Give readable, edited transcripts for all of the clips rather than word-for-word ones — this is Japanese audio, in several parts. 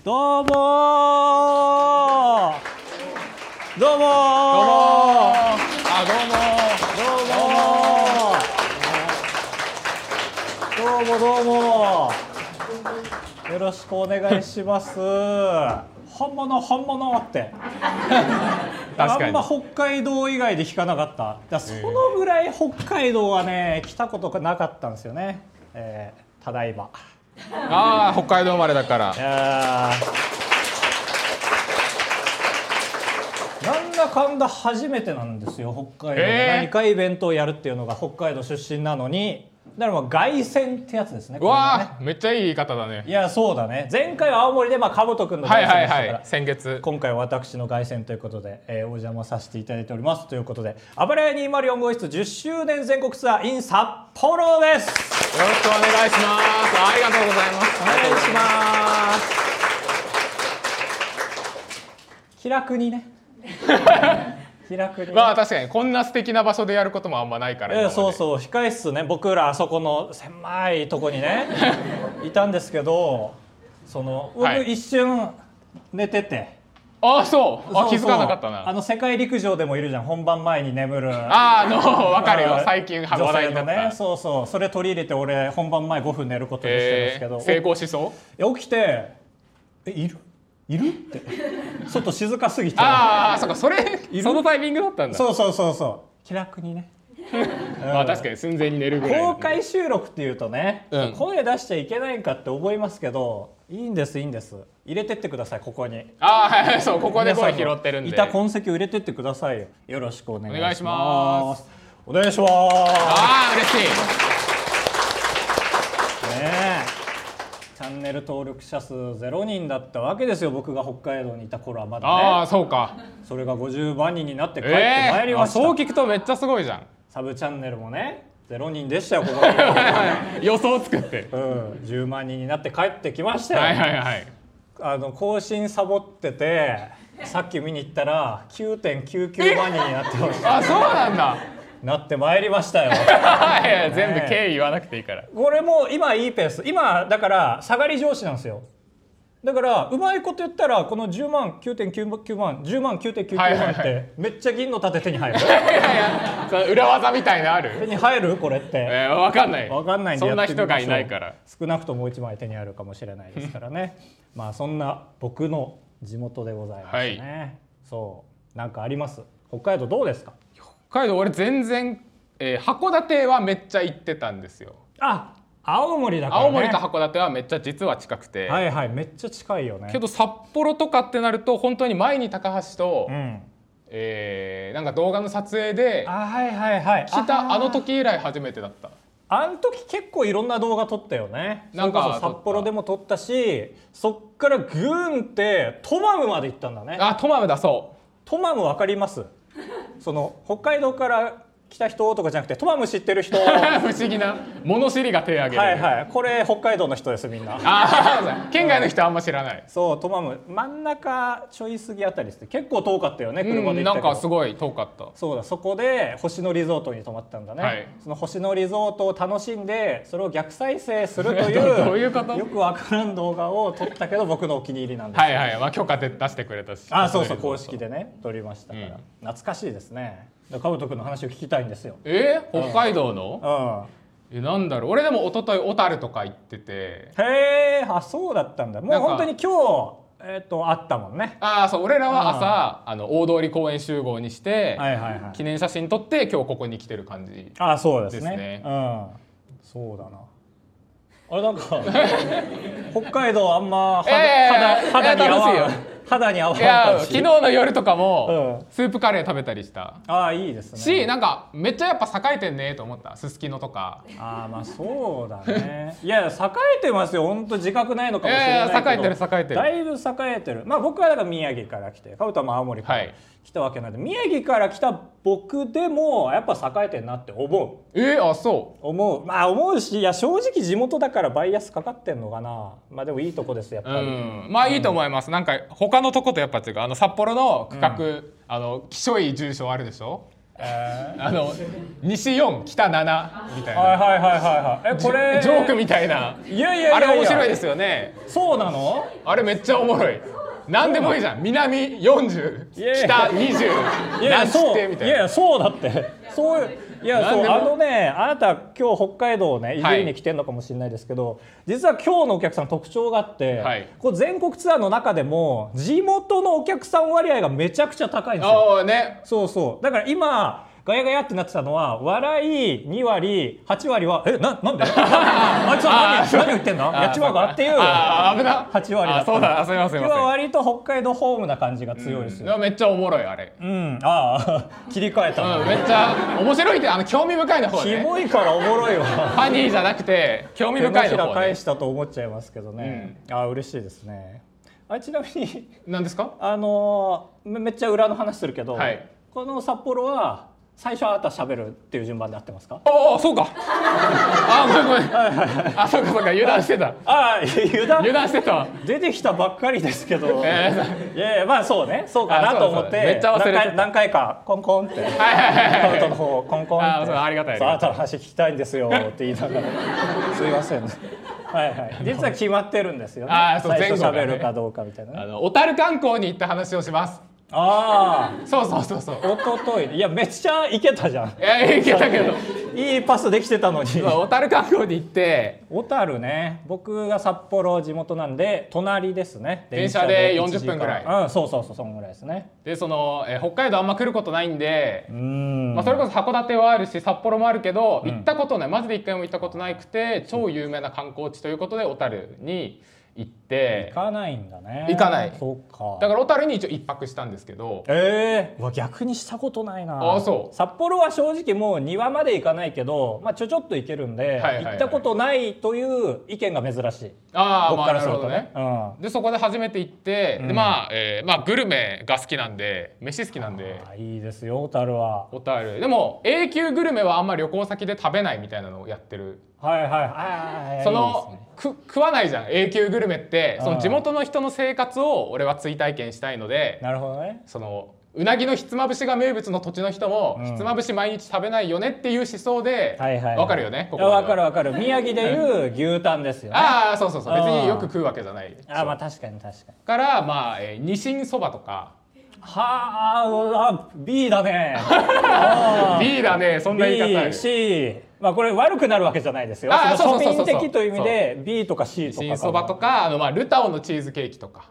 どうもーどうもーどうもーあ、どうもどうもどうもよろしくお願いします本物本物って確かにあんま北海道以外で聞かなかった。そのぐらい北海道はね来たことがなかったんですよね、ただいま。 ああ、北海道生まれだから。 いやなんだかんだ初めてなんですよ、北海道で何かイベントをやるっていうのが。北海道出身なのに、だから凱旋ってやつですね。 うわー、めっちゃいい言い方だね。 いやそうだね、前回は青森でかぶとくんの凱旋でしたから、 先月。 今回は私の凱旋ということで、お邪魔させていただいておりますということで、あばらや204号室10周年全国ツアー in 札幌です。 よろしくお願いします。ありがとうございます。 お願いします。気楽にね気楽にね。 まあ確かにこんな素敵な場所でやることもあんまないから。 そうそう、控室ね、僕らあそこの狭いとこにねいたんですけど、僕一瞬寝てて、 あ、そう気づかなかったな。 世界陸上でもいるじゃん、本番前に眠る。 分かるよ、最近話題になった。 ね、そうそう、それ取り入れて俺本番前5分寝ることにしてるんですけど、 成功しそう。 起きているって外静かすぎて、 ああ、そうか、そのタイミングだったんだ。 そう気楽にねまあ確かに寸前に寝るぐらい。 公開収録っていうとね、声出しちゃいけないんかって思いますけど、いいんです入れてってください、ここに。 はい、そう、ここで声拾ってるんで、 いた痕跡を入れてってくださいよ。よろしくお願いします。 お願いします。 お願いします。 ああ、嬉しいねえ、チャンネル登録者数0人だったわけですよ、僕が北海道にいた頃はまだね。 ああ、そうか。 それが50万人になって帰ってまいりました。 そう聞くとめっちゃすごいじゃん。 サブチャンネルもね0人でしたよ、ここに予想作って、 10万人になって帰ってきましたよ。更新サボってて、さっき見に行ったら 9.99 万人になってました。 あ、そうなんだ。 なってまいりましたよ。 全部経緯言わなくていいから。 これも今いいペース、今だから下がり上司なんですよ。だからうまいこと言ったらこの10万 9.99 万10万 9.99 万ってめっちゃ銀の盾手に入る。 裏技みたいなある？ 手に入るこれって。 分かんない。 分かんないんでそんな人がいないから。 少なくとも1枚手にあるかもしれないですからね。まあそんな僕の地元でございますね。そう、なんかあります？北海道どうですか？ 北海道俺全然、函館はめっちゃ行ってたんですよ。 あ、青森だからね。 青森と函館はめっちゃ実は近くて、 はいはい、めっちゃ近いよね。 けど札幌とかってなると本当に前に高橋と、なんか動画の撮影で来たあの時以来初めてだった。 あの時結構いろんな動画撮ったよね。なんか札幌でも撮ったし、そっからグーンってトマムまで行ったんだね。 あ、トマムだ。そう、 トマムわかります？北海道から来た人とかじゃなくて、トマム知ってる人不思議な物知りが手を挙げる。 はい、これ北海道の人です、みんな。 県外の人はあんま知らない。 そう、トマム真ん中ちょい過ぎあたりですね。結構遠かったよね、車で行ったけど。 なんかすごい遠かった。 そうだ、そこで星野リゾートに泊まったんだね、その星野リゾートを楽しんでそれを逆再生するというどういうこと？ よくわからん動画を撮ったけど、僕のお気に入りなんです。 まあ許可で出してくれたし。 そう、公式でね撮りましたから、懐かしいですね。かぶとくんの話を聞きたいんですよ。 北海道の？なんだろう、俺でも一昨日小樽とか行ってて。 へえ、そうだったんだ。もう本当に今日あったもんね。 そう、俺らは朝大通公園集合にして記念写真撮って今日ここに来てる感じですね。 そうですね。そうだな。あれなんか北海道あんま肌に合わん。肌に合わん。 昨日の夜とかもスープカレー食べたりした。 いいですね。 し、なんかめっちゃやっぱ栄えてんねと思った。すすきのとか。 まあそうだね。いや、栄えてますよ。本当自覚ないのかもしれないけど。 栄えてる。 だいぶ栄えてる。まあ僕はだから宮城から来て、かぶとも青森から来たわけなんで、宮城から来た僕でもやっぱ栄えてんなって思う。 そう。 思うし、いや正直地元だからバイアスかかってんのかな。まあでもいいとこですやっぱり。 まあいいと思います。なんか他のとことやっぱ違う。札幌の区画、きしょい住所あるでしょ。 西4北7みたいな、 はいはいはいはいはい。これジョークみたいな。 いやいやいやいや、 あれ面白いですよね。 そうなの？ あれめっちゃおもろい。なんでもいいじゃん。南40北20なんつってみたいな。 いやいやそうだってそういう。いやそうあなた今日北海道をねいじりに来てるのかもしれないですけど、実は今日のお客さん特徴があって、こう全国ツアーの中でも地元のお客さん割合がめちゃくちゃ高いんですよ。そうそうだから今ガヤガヤってなってたのは笑い2割8割はなんであいつは何言ってんだやっちまうかっていう危な8割だった。 そうだすみません。 今日は割と北海道ホームな感じが強いですよ。 めっちゃおもろいあれ。 切り替えた。 めっちゃ面白いって興味深いの方ね。 キモいからおもろいわ。 ファニーじゃなくて興味深いの方ね。 返したと思っちゃいますけどね。嬉しいですね。ちなみに何ですか？ めっちゃ裏の話するけど、この札幌は最初あなた喋るっていう順番で合ってますか？ そうか。ごめん。そうか油断してた。油断してた。 出てきたばっかりですけど。いやまあそうね、そうかなと思ってめっちゃ忘れてた。 何回かコンコンってカウントの方コンコンってありがたい。 あなたの話聞きたいんですよって言いながらすいません。実は決まってるんですよね。最初喋るかどうかみたいな。 小樽観光に行った話をします。そう。 おととい、いやめっちゃ行けたじゃん。 行けたけどいいパスできてたのに。 小樽観光に行って、 小樽ね、僕が札幌地元なんで隣ですね。 電車で40分ぐらい。 そうそんぐらいですね。 で北海道あんま来ることないんで、それこそ函館はあるし札幌もあるけど、行ったことない、マジで一回も行ったことなくて、超有名な観光地ということで小樽に行って行かないんだね。 行かない。 そうか。 だから小樽に一応一泊したんですけど。 逆にしたことないな。 そう札幌は正直もう庭まで行かないけど、ちょっと行けるんで、行ったことないという意見が珍しい。僕からするとね。 でそこで初めて行って、でグルメが好きなんで、飯好きなんで。 いいですよ小樽は。 小樽でも A 級グルメはあんまり旅行先で食べないみたいなのをやってる。食わないじゃん A 級グルメって。その地元の人の生活を俺は追体験したいので。 なるほどね。 うなぎのひつまぶしが名物の土地の人も、ひつまぶし毎日食べないよねっていう思想で、わかるよね。 わかる。宮城でいう牛タンですよね。 そう別によく食うわけじゃない。 確かにからニシンそばとか。 B だね。 B だね。そんな言い方ある。 C。これ悪くなるわけじゃないですよ。庶民的という意味で B とか C とか。 ニシンそばとかルタオのチーズケーキとか。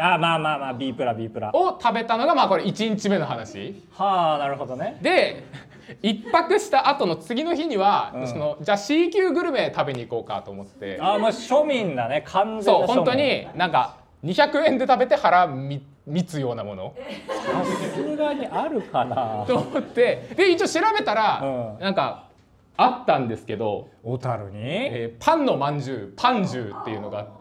B プラを食べたのがこれ1日目の話。 なるほどね。 で一泊した後の次の日には、じゃあ C 級グルメ食べに行こうかと思って。 庶民だね。完全な庶民。 そう本当になんか200円で食べて腹満つようなもの。 さすがにあるかなと思ってで一応調べたら、なんかあったんですけど、 小樽に、 パンのまんじゅうパンジューっていうのがあって、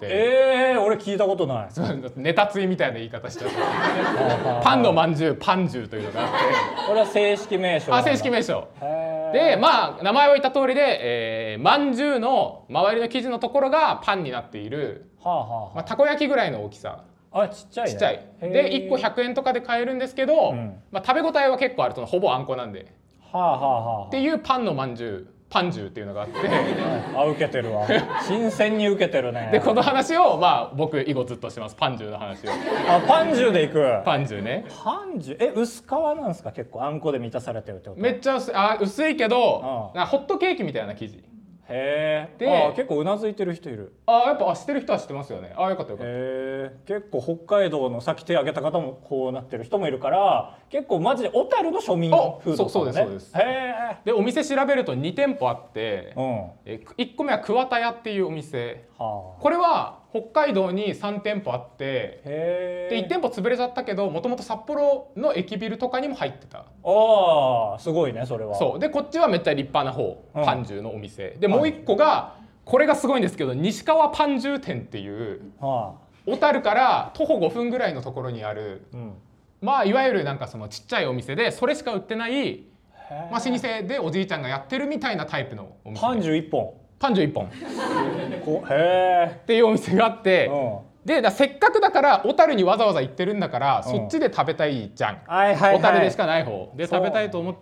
俺聞いたことない。 ネタついみたいな言い方しちゃってパンのまんじゅうパンジューというのがあって、 これは正式名称。 正式名称で、名前は言った通りで、まんじゅうの周りの生地のところがパンになっている、たこ焼きぐらいの大きさ。 ちっちゃいね。 ちっちゃいで1個100円とかで買えるんですけど、食べ応えは結構ある。ほぼあんこなんでっていうパンのまんじゅうパンジューっていうのがあって受けてるわ。新鮮に受けてるね。 でこの話を僕以後ずっとしてます。パンジューの話を。 パンジューでいく。 パンジューね。 パンジュー薄皮なんですか？結構あんこで満たされてるってこと？ めっちゃ薄いけどホットケーキみたいな生地。 結構うなずいてる人いる。 やっぱ知ってる人は知ってますよね。よかった。 結構北海道のさっき手挙げた方もこうなってる人もいるから、結構マジで小樽の庶民フード。 そうです。でお店調べると2店舗あって、1個目は桑田屋っていうお店。これは北海道に3店舗あって、で1店舗潰れちゃったけど、もともと札幌の駅ビルとかにも入ってた。 すごいねそれは。 そうでこっちはめっちゃ立派な方、パンジューのお店で、もう1個がこれがすごいんですけど、西川パンジュー店っていう、小樽から徒歩5分ぐらいのところにある、いわゆるなんかそのちっちゃいお店で、それしか売ってない老舗でおじいちゃんがやってるみたいなタイプのお店。 パンジュー1本っていうお店があって、 でせっかくだから小樽にわざわざ行ってるんだから、そっちで食べたいじゃん、小樽でしかない方で食べたいと思って、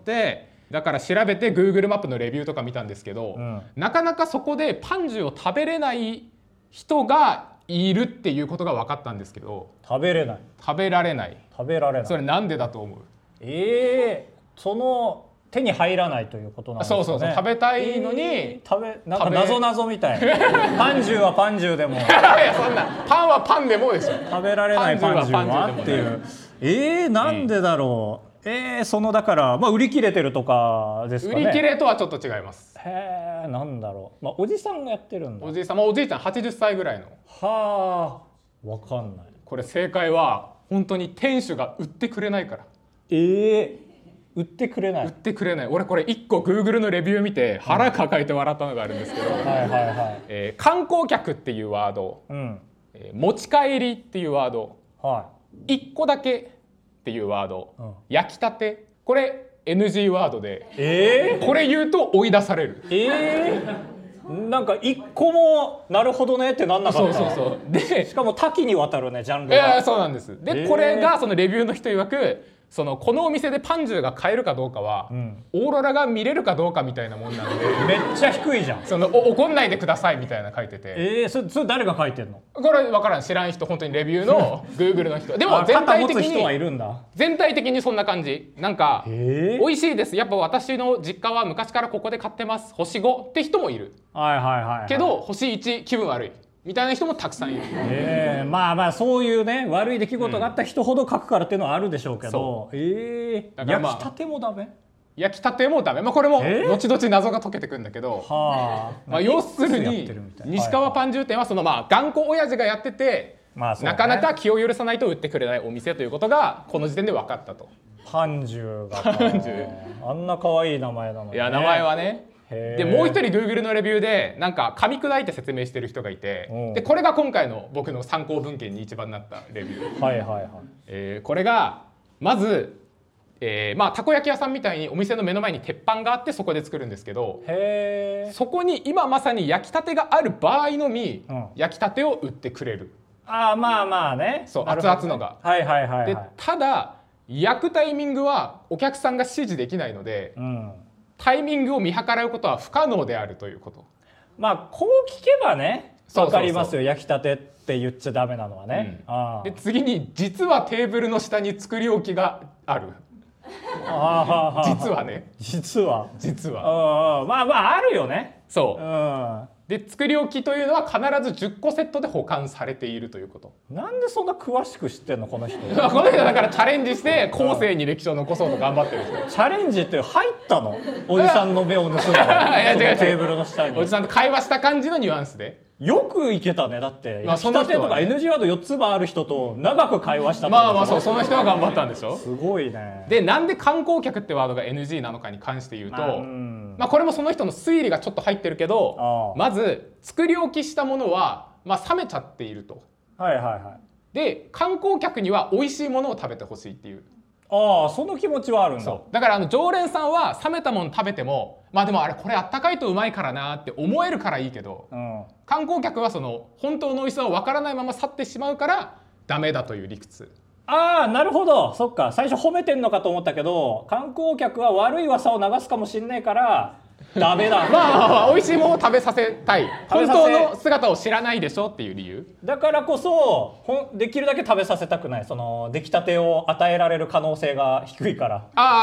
だから調べて Google マップのレビューとか見たんですけど、なかなかそこでパンジュを食べれない人がいるっていうことが分かったんですけど、 食べられない。それなんでだと思う？ その手に入らないということなんですかね。 そう食べたいのに、 なんか謎みたいパンジュはパンジュでもいやそんなパンはパンでもですよ。 食べられないパンジュはっていうなんでだろう。そのだから売り切れてるとかですかね。 売り切れとはちょっと違います。 なんだろう。おじさんがやってるんだ。 おじいちゃん80歳ぐらいの。 わかんない。 これ正解は本当に店主が売ってくれないから。 売ってくれない。 俺これ1個 Google のレビュー見て腹抱えて笑ったのがあるんですけど、観光客っていうワード、持ち帰りっていうワード、1個だけっていうワード、焼きたて、これ NG ワードで、これ言うと追い出される。 なんか一個もなるほどねってなんなかった。 そうでしかも多岐にわたるね、ジャンルが。 そうなんです。でこれがそのレビューの人曰く、このお店でパンジュが買えるかどうかは、オーロラが見れるかどうかみたいなもんなんで、 めっちゃ低いじゃん。 怒んないでくださいみたいな書いてて、 それ誰が書いてんの？ これ分からん、知らん人、本当にレビューの Google の人でも全体的にそんな感じ。なんか美味しいです、やっぱ私の実家は昔からここで買ってます、星5って人もいる。けど星1気分悪いみたいな人もたくさんいる。 そういうね、悪い出来事があった人ほど書くからっていうのはあるでしょうけど、焼きたてもダメ？ 焼きたてもダメ。これも後々謎が解けてくるんだけど、要するに西川パンジュ店は頑固親父がやってて、なかなか気を許さないと売ってくれないお店ということがこの時点で分かったと。 パンジュがあんな可愛い名前なのにね。 いや名前はね。でもう一人 Google のレビューでなんか噛み砕いて説明してる人がいて、でこれが今回の僕の参考文献に一番なったレビュー。これがまず、たこ焼き屋さんみたいにお店の目の前に鉄板があってそこで作るんですけど、そこに今まさに焼きたてがある場合のみ、焼きたてを売ってくれる。そう熱々のが。でただ焼くタイミングはお客さんが指示できないので、タイミングを見計らうことは不可能であるということ。こう聞けばね分かりますよ。焼きたてって言っちゃダメなのはね。 で次に実はテーブルの下に作り置きがある。実はね。 実はあるよね。 で作り置きというのは必ず10個セットで保管されているということ。 なんでそんな詳しく知ってんのこの人。 この人だからチャレンジして後世に歴史を残そうと頑張ってる人。 チャレンジって入ったの？おじさんの目を盗んだテーブルの下に。 おじさんと会話した感じのニュアンスで。 よくいけたね。だって焼きたてとか NG ワード4つもある人と長く会話した。 その人は頑張ったんでしょ。 すごいね。 でなんで観光客ってワードが NG なのかに関して言うと、これもその人の推理がちょっと入ってるけど、まず作り置きしたものは冷めちゃっていると。で観光客には美味しいものを食べてほしいっていう。 その気持ちはあるんだ。 だから常連さんは冷めたもの食べてもでもこれあったかいとうまいからなって思えるからいいけど、観光客は本当の美味しさを分からないまま去ってしまうからダメだという理屈。 なるほど。そっか、最初褒めてんのかと思ったけど、観光客は悪い噂を流すかもしんないからダメだ。 美味しいものを食べさせたい、本当の姿を知らないでしょっていう理由だからこそできるだけ食べさせたくない。出来たてを与えられる可能性が低いから。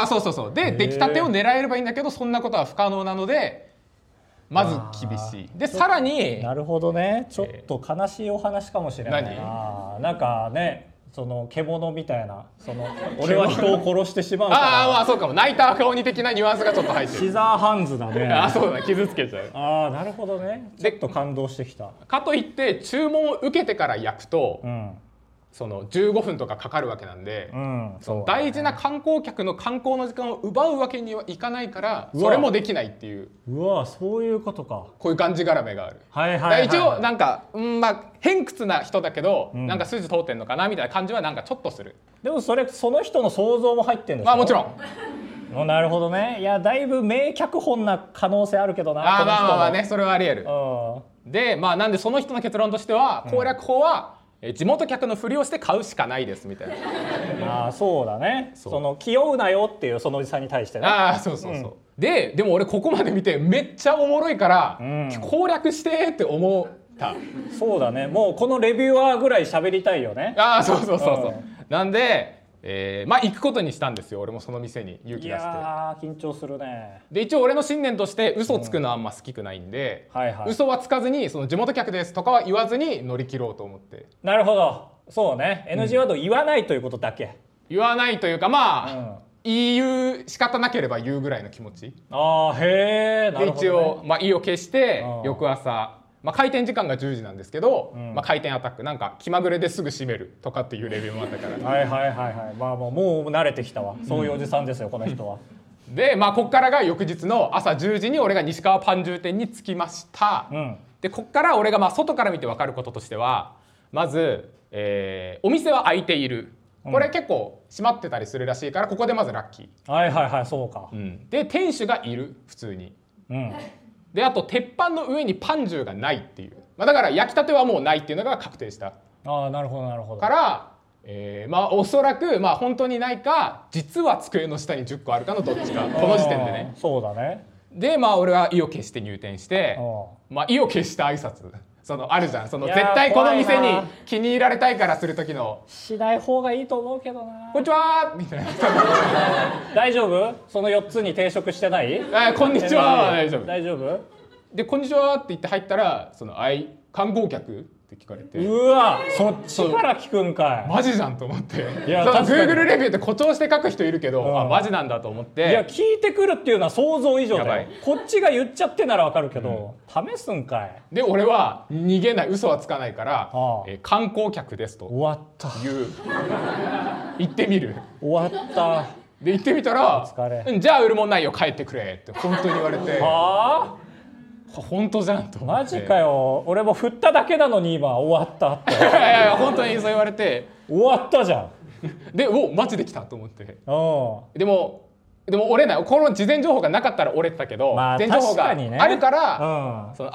そうで出来たてを狙えればいいんだけど、そんなことは不可能なのでまず厳しい。でさらになるほどね。ちょっと悲しいお話かもしれないな。なんかね、獣みたいな、俺は人を殺してしまうからそうかも。泣いた顔に的なニュアンスがちょっと入ってる。 シザーハンズだね。 そうだね、傷つけちゃう。 なるほどね。ちょっと感動してきた。 かといって注文を受けてから焼くと、15分とかかかるわけなんで、大事な観光客の観光の時間を奪うわけにはいかないから、それもできないっていう。 そういうことか。 こういうがんじがらめがある。一応なんか偏屈な人だけど、なんか筋通ってんのかなみたいな感じはなんかちょっとする。 でもその人の想像も入ってんでしょ。 もちろん。 なるほどね。いやだいぶ名脚本な可能性あるけどな。 ね、それはありえる。でなんでその人の結論としては、攻略法は地元客のふりをして買うしかないですみたいな。あ、そうだね。その気負うなよっていうそのおじさんに対してね。 あ、そうそうそう。でも俺ここまで見てめっちゃおもろいから、攻略してって思った。 そうだね。もうこのレビュアーぐらい喋りたいよね。 あ、そうそうそうそう。なんでまあ行くことにしたんですよ。俺もその店に勇気出して。いや緊張するね。 で一応俺の信念として嘘つくのはあんま好きくないんで、嘘はつかずにその地元客ですとかは言わずに乗り切ろうと思って。 なるほど。そうね。NG ワード言わないということだけ。 言わないというかまあ、言う仕方なければ言うぐらいの気持ち。 ああ、へえ。なるほどね。 で一応まあ意を決して翌朝。まあ、開店時間が10時なんですけど、まあ、開店アタックなんか気まぐれですぐ閉めるとかっていうレビューもあったからはいはいはいはい、まあもう慣れてきたわ、そういうおじさんですよこの人は。 でまあこっからが翌日の朝10時に俺が西川パンジュー店に着きました、でこっから俺がまあ外から見て分かることとしてはまず、お店は開いている、これ結構閉まってたりするらしいからここでまずラッキー。はいはいはい、そうか。 で店主がいる普通に。であと鉄板の上にパンジューがないっていう、まあ、だから焼きたてはもうないっていうのが確定した。 ああ、なるほどなるほど。 から、まあおそらくまあ本当にないか実は机の下に10個あるかのどっちかこの時点でね。 そうだね。 でまあ俺は意を決して入店して、まあ意を決した挨拶そのあるじゃん、その絶対この店に気に入られたいからする時のしない方がいいと思うけどな。 こんにちはみたいな大丈夫？その4つに抵触してない？ こんにちは大丈夫大丈夫でこんにちはって言って入ったらその観光客って聞かれて、 うわそっちから聞くんかい。 マジじゃんと思って。 いや Google レビューって誇張して書く人いるけど、あマジなんだと思って。 いや聞いてくるっていうのは想像以上だよ。こっちが言っちゃってならわかるけど、試すんかい。 で俺は逃げない、嘘はつかないから、観光客ですと終わった言ってみる。 終わったで行ってみたらじゃあ売るもんないよ帰ってくれって本当に言われて、はあ本当じゃんと思って。 マジかよ、俺も振っただけなのに今終わったっていやいや本当にそう言われて終わったじゃんでマジで来たと思って。でも折れない。この事前情報がなかったら折れてたけど、 まあ、 事前情報があるから、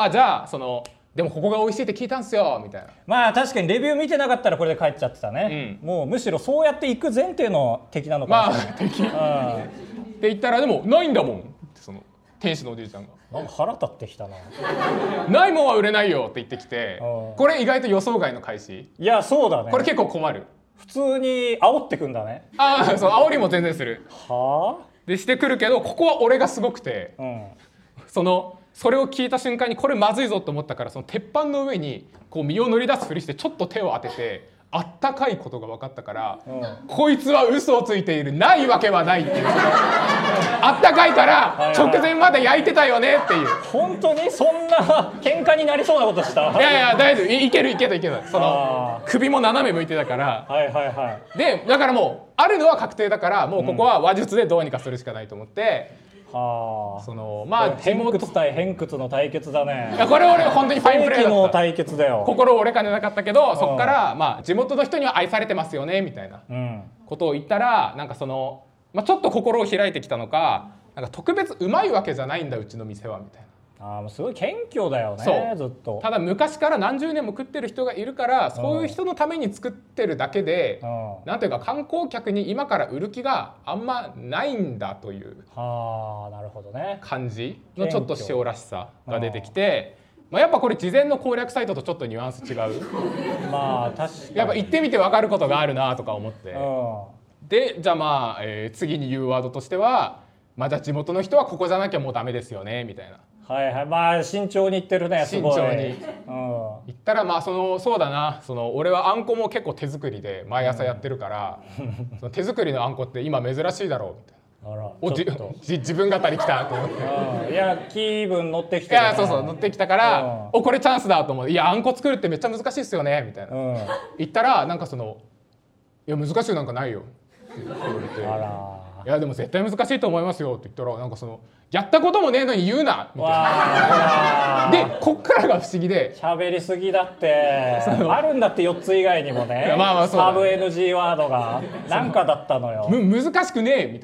じゃあでもここが美味しいって聞いたんすよみたいな。 まあ確かにレビュー見てなかったらこれで帰っちゃってたね、もうむしろそうやって行く前提の敵なのかもしれない。 まあ敵って言ったらでもないんだもんってその店主のおじいちゃんが。 なんか腹立ってきたなないもんは売れないよって言ってきて、これ意外と予想外の開始。 いやそうだね、これ結構困る。 普通に煽ってくんだね。 そう煽りも全然する。 はあでしてくるけど、ここは俺がすごくて、それを聞いた瞬間にこれまずいぞと思ったから、その鉄板の上にこう身を乗り出すふりしてちょっと手を当ててあったかいことが分かったから、こいつは嘘をついている、ないわけはないっていうあったかいから直前まで焼いてたよねっていう。 本当にそんな喧嘩になりそうなことした？ いやいや大丈夫、いけるその首も斜め向いてたから。でだからもうあるのは確定だから、もうここは話術でどうにかするしかないと思って、 まあ偏屈対偏屈の対決だね。 いやこれ俺本当にファインプレーだった。 の対決だよ。 心折れかねなかったけど、そこからまあ地元の人には愛されてますよねみたいなことを言ったら、なんかちょっと心を開いてきたのか、なんか特別うまいわけじゃないんだうちの店はみたいな。 すごい謙虚だよね。ずっとただ昔から何十年も食ってる人がいるから、そういう人のために作ってるだけで、なんていうか観光客に今から売る気があんまないんだという感じのちょっと塩らしさが出てきて、やっぱこれ事前の攻略サイトとちょっとニュアンス違う。 まあ確かにやっぱ行ってみて分かることがあるなとか思って、でじゃあまあ、次に言うワードとしては、まだ地元の人はここじゃなきゃもうダメですよねみたいな。 まあ慎重にいってるね。 慎重に言ったら、まあそうだな、俺はあんこも結構手作りで毎朝やってるから、その手作りのあんこって今珍しいだろうみたいな。自分語りきたと思って。 いや気分乗ってきてる、 いやそう乗ってきたから、これチャンスだと思って、いやあんこ作るってめっちゃ難しいっすよねみたいな、言ったらなんかいや難しいなんかないよって言われて、いやでも絶対難しいと思いますよって言ったら、なんかやったこともねえのに言うなみたいな。でこっからが不思議で、 喋りすぎだってあるんだって4つ以外にもね、サブ NG ワードがなんかだったのよ。 難しくねえみたいな。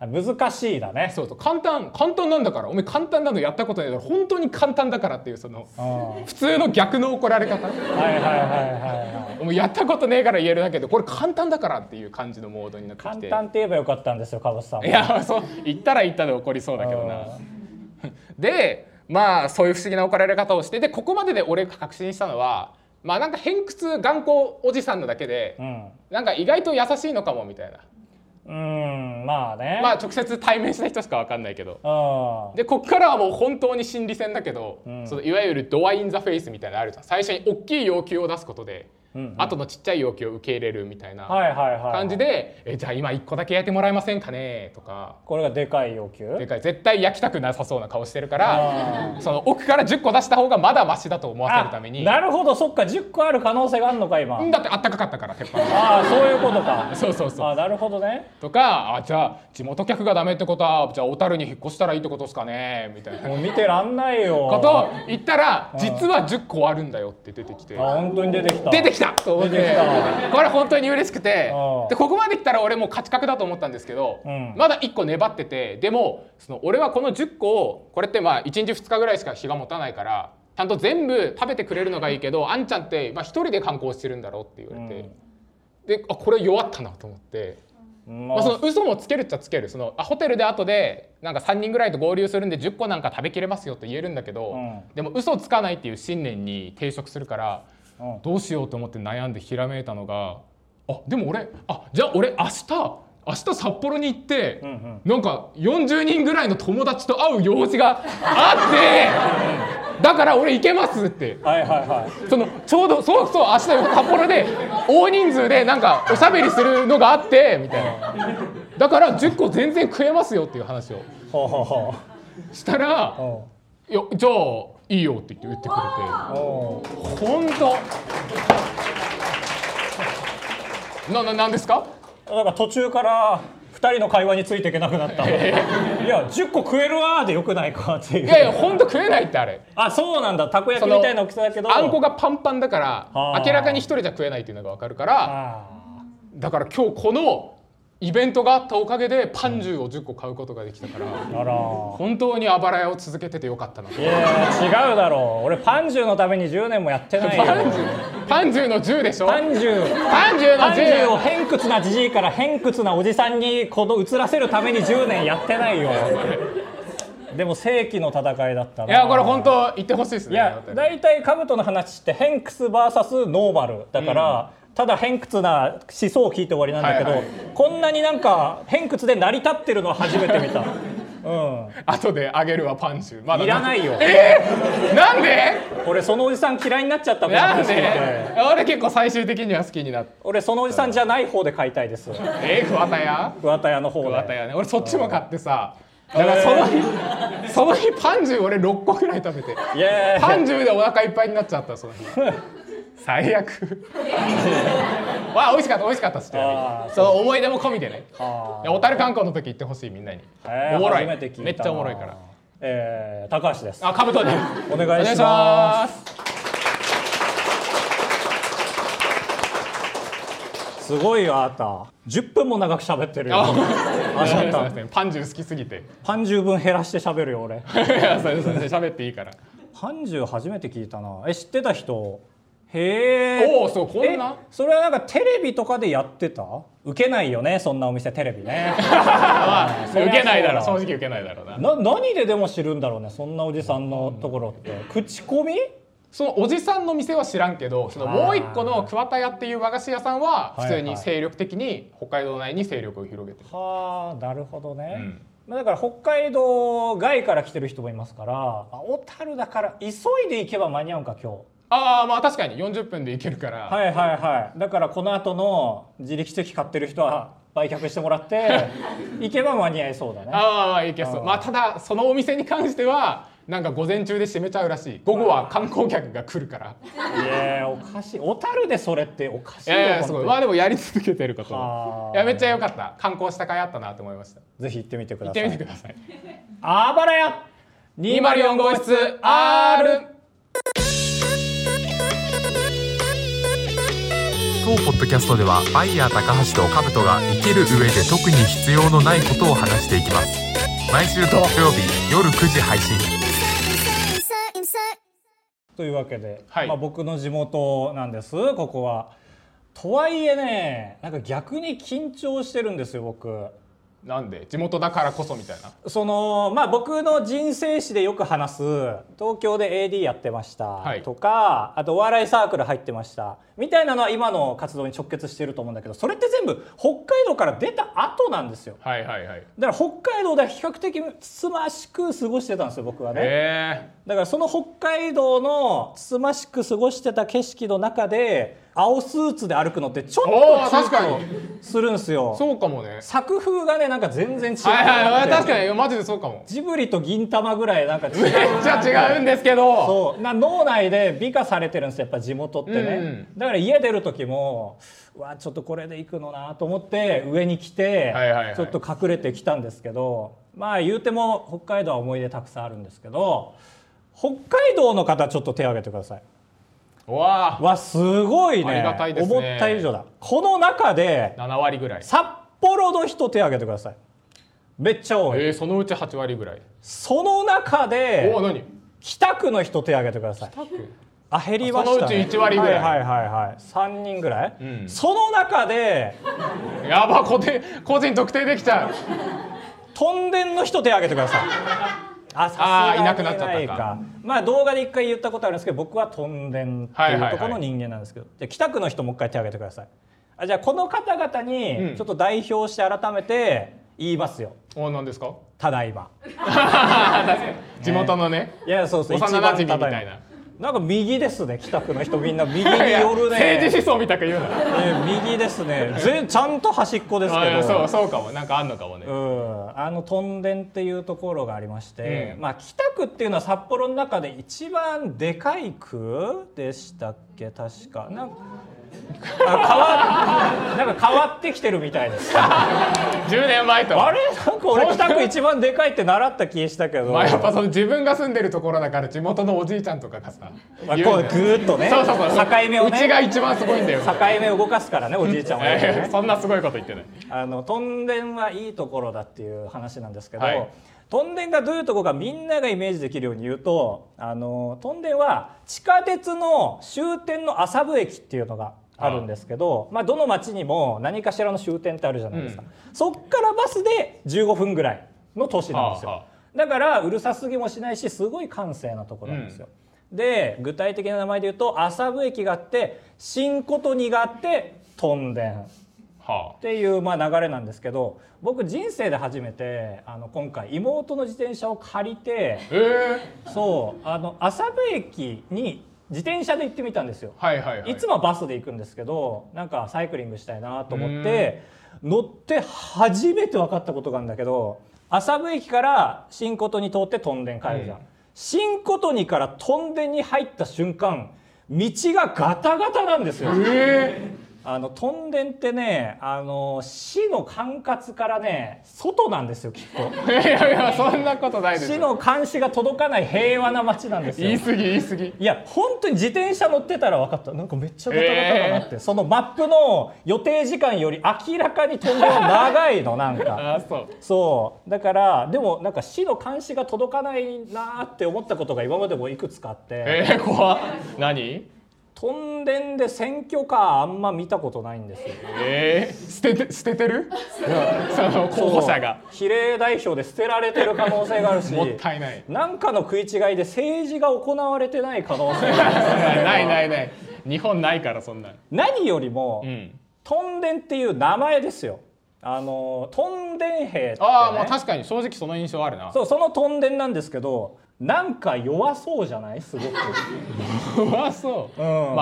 難しいだね。 そうそう、簡単なんだから、お前簡単なのやったことないだろ、本当に簡単だからっていう、その普通の逆の怒られ方。もうやったことねえから言えるだけで、これ簡単だからっていう感じのモードになってきて。 簡単って言えばよかったんですよ、かぼすさん。 いや、そう言ったら言ったで怒りそうだけどな。でまあそういう不思議な怒られ方をして、でここまでで俺が確信したのは、まあなんか偏屈頑固おじさんなだけで、なんか意外と優しいのかもみたいな。 まあね。 まあ直接対面した人しか分かんないけど。でこっからはもう本当に心理戦だけど、そのいわゆるドアインザフェイスみたいなのあるじゃん。最初に大きい要求を出すことで、後のちっちゃい要求を受け入れるみたいな感じで、じゃあ今1個だけ焼いてもらえませんかねとか。 これがでかい要求？ でかい、絶対焼きたくなさそうな顔してるから、その奥から10個出した方がまだマシだと思わせるために。 なるほど、そっか、10個ある可能性があるのか今。 だってあったかかったから鉄板。 そういうことか。 そうなるほどね。 とか、じゃあ地元客がダメってことは、じゃあ小樽に引っ越したらいいってことですかねみたいな。 もう見てらんないよ。 ことを言ったら、実は10個あるんだよって出てきて。 本当に出てきたと思って。これ本当に嬉しくて、でここまで来たら俺もう勝ち確だと思ったんですけど、まだ1個粘ってて、でもその俺はこの10個を、これってまあ1日2日ぐらいしか日が持たないから、ちゃんと全部食べてくれるのがいいけど、あんちゃんって1人で観光してるんだろうって言われて、でこれ弱ったなと思って、その嘘もつけるっちゃつける。そのホテルで後でなんか3人ぐらいと合流するんで10個なんか食べきれますよと言えるんだけど、でも嘘つかないっていう信念に抵触するから、どうしようと思って悩んでひらめいたのが、でも俺じゃあ俺明日札幌に行って、なんか40人ぐらいの友達と会う用事があってだから俺行けますって、そのちょうどそう明日札幌で大人数でなんかおしゃべりするのがあってみたいな、だから10個全然食えますよっていう話をしたら、じゃあいいよって言ってくれて、本当なんですか？ なんか途中から2人の会話についていけなくなった。いや10個食えるわーでよくないかっていう。 いや本当食えないってあれ。 そうなんだ。たこ焼きみたいな大きさだけど、 あんこがパンパンだから明らかに1人じゃ食えないっていうのが分かるから、だから今日このイベントがあったおかげでパンジュを10個買うことができたから、本当にあばら屋を続けててよかったな。 いや違うだろう。俺パンジュのために10年もやってないよ。 パンジュの10でしょ。パンジュの 10を偏屈なじじいから偏屈なおじさんにこの移らせるために10年やってないよ。でも世紀の戦いだったな。 いやこれ本当言ってほしいですね。 いや大体カブトの話って偏屈 VS ノーマルだから、ただ偏屈な思想を聞いて終わりなんだけど、こんなになんか偏屈で成り立ってるのは初めて見た。 後であげるわパンチ。 いらないよ。 なんで？ 俺そのおじさん嫌いになっちゃったもん。 なんで？俺結構最終的には好きになった。 俺そのおじさんじゃない方で買いたいです。 桑田屋？ 桑田屋の方で。 桑田屋ね。俺そっちも買ってさ。だからその日パンジュ俺6個くらい食べて、パンジュでお腹いっぱいになっちゃったその日。最悪。わあ美味しかったっすって。その思い出も込みでね。小樽観光の時行ってほしいみんなに。おもろい。めっちゃおもろいから。 高橋です。 カブトでお願いします。すごいよあなた。10分も長く喋ってるよ。 パンジュ好きすぎて。 パンジュ分減らして喋るよ俺。 喋っていいから。 パンジュ初めて聞いたな。知ってた人？ そうこんな？ それはなんかテレビとかでやってた？受けないよねそんなお店テレビね。 受けないだろ、正直受けないだろうな。 何ででも知るんだろうねそんなおじさんのところって。口コミ？ そのおじさんの店は知らんけど、そのもう一個の桑田屋っていう和菓子屋さんは普通に精力的に北海道内に勢力を広げてる。 なるほどね。だから北海道外から来てる人もいますから、小樽だから急いで行けば間に合うんか今日。 まあ確かに40分で行けるから。 だからこの後の自力席買ってる人は売却してもらって行けば間に合いそうだね。 行けそう。ただそのお店に関してはなんか午前中で閉めちゃうらしい。午後は観光客が来るから。 いやおかしい。小樽でそれっておかしいよ。 すごい。でもやり続けてること。めっちゃ良かった。観光した甲斐あったなと思いました。 ぜひ行ってみてください。 行ってみてください。 あばらや 204号室 R。 当ポッドキャストではバイヤー高橋とカブトが生きる上で特に必要のないことを話していきます。毎週土曜日夜9時配信。 というわけで、 はい、 僕の地元なんですここは。とはいえね、なんか逆に緊張してるんですよ僕。 なんで地元だからこそみたいな。 僕の人生史でよく話す東京で AD やってました、 はい、 とか、あとお笑いサークル入ってましたみたいなのは今の活動に直結してると思うんだけど、それって全部北海道から出た後なんですよ。 はいはいはい。 だから北海道では比較的つつましく過ごしてたんですよ僕はね。だからその北海道のつつましく過ごしてた景色の中で青スーツで歩くのってちょっと確かにするんですよ。 そうかもね。 作風がねなんか全然違う。 確かにマジでそうかも。 ジブリと銀魂ぐらいなんか違う。 めっちゃ違うんですけど。 そう脳内で美化されてるんですよやっぱ地元ってね、だから家出る時もちょっとこれで行くのなと思って上に来て、ちょっと隠れてきたんですけど、言うても北海道は思い出たくさんあるんですけど、北海道の方ちょっと手を挙げてください。すごいね。 ありがたいですね。 思った以上だ。この中で 7割ぐらい。 札幌の人手を挙げてください。めっちゃ多い。 そのうち8割ぐらい。 その中で北区の人手を挙げてください。減りましたね。 そのうち1割ぐらい。 3人ぐらい、その中でやば、個人特定できちゃう。 屯田の人手を挙げてください。さすがにいなくなっちゃったか。動画で一回言ったことあるんですけど、僕は屯田っていうところの人間なんですけど、じゃあ北区の人もう一回手を挙げてください。じゃあこの方々にちょっと代表して改めて言いますよ。 何ですか？ ただいま。 地元のね。 いや、そうそう。 幼馴染みたいな。 なんか右ですね、北区の人みんな右に寄るね。 政治思想みたく言うな。 右ですね。ちゃんと端っこですけど。そうかも。なんかあんのかもね。 屯田っていうところがありまして、北区っていうのは札幌の中で一番でかい区でしたっけ確か。なんか変わってきてるみたいです。 10年前と。 あれなんか俺北区一番でかいって習った気したけど。 やっぱその自分が住んでるところだから地元のおじいちゃんとかがさ、 こうグーッとね。そう境目をね。 うちが一番すごいんだよ。 境目を動かすからねおじいちゃんはね。 そんなすごいこと言ってない。 屯田はいいところだっていう話なんですけど。屯田がどういうところかみんながイメージできるように言うと、屯田は地下鉄の終点の麻生駅っていうのがあるんですけど、どの町にも何かしらの終点ってあるじゃないですか、そっからバスで15分ぐらいの都市なんですよ。だからうるさすぎもしないしすごい閑静なところなんですよ、で具体的な名前で言うと麻生駅があって新琴似があって屯田っていう流れなんですけど、僕人生で初めて今回妹の自転車を借りて、麻生駅に自転車で行ってみたんですよ。いつもバスで行くんですけど、なんかサイクリングしたいなと思って乗って初めて分かったことがあるんだけど、麻生駅から新琴似通って屯田帰るじゃん、新琴似から屯田に入った瞬間道がガタガタなんですよ。屯田ってね、市の管轄からね外なんですよきっと。 いやそんなことないですよ。 市の監視が届かない平和な街なんですよ。 言い過ぎ。いや本当に自転車乗ってたら分かった。なんかめっちゃガタガタだなって、そのマップの予定時間より明らかに屯田は長いのなんか。そうだからでもなんか市の監視が届かないなって思ったことが今までもいくつかあって。 怖っ。何？ 屯田で選挙カーあんま見たことないんですよ。 捨ててる？その候補者が比例代表で捨てられてる可能性があるし、 もったいない。 なんかの食い違いで政治が行われてない可能性がある。 ない日本ないからそんな。 何よりも、屯田っていう名前ですよ。屯田兵って、ね、 確かに正直その印象あるな。 その屯田なんですけど、なんか弱そうじゃない？すごく弱そう、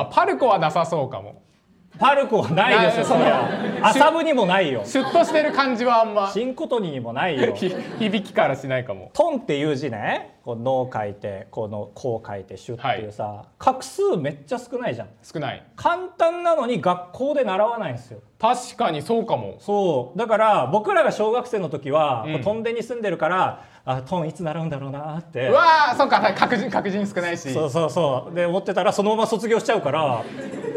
パルコはなさそうかも。 パルコはないですよそれは。麻生にもないよ。 シュッとしてる感じはあんま。 新琴似にもないよ。 響きからしないかも。 トンっていう字ね、こう脳書いてこのこう書いてシュッっていうさ、画数めっちゃ少ないじゃん。 少ない。 簡単なのに学校で習わないんですよ。 確かにそうかも。 そうだから僕らが小学生の時は、屯田に住んでるからトンいつ習うんだろうなって。 うわー、そうか、確人少ないし。 そうで思ってたらそのまま卒業しちゃうから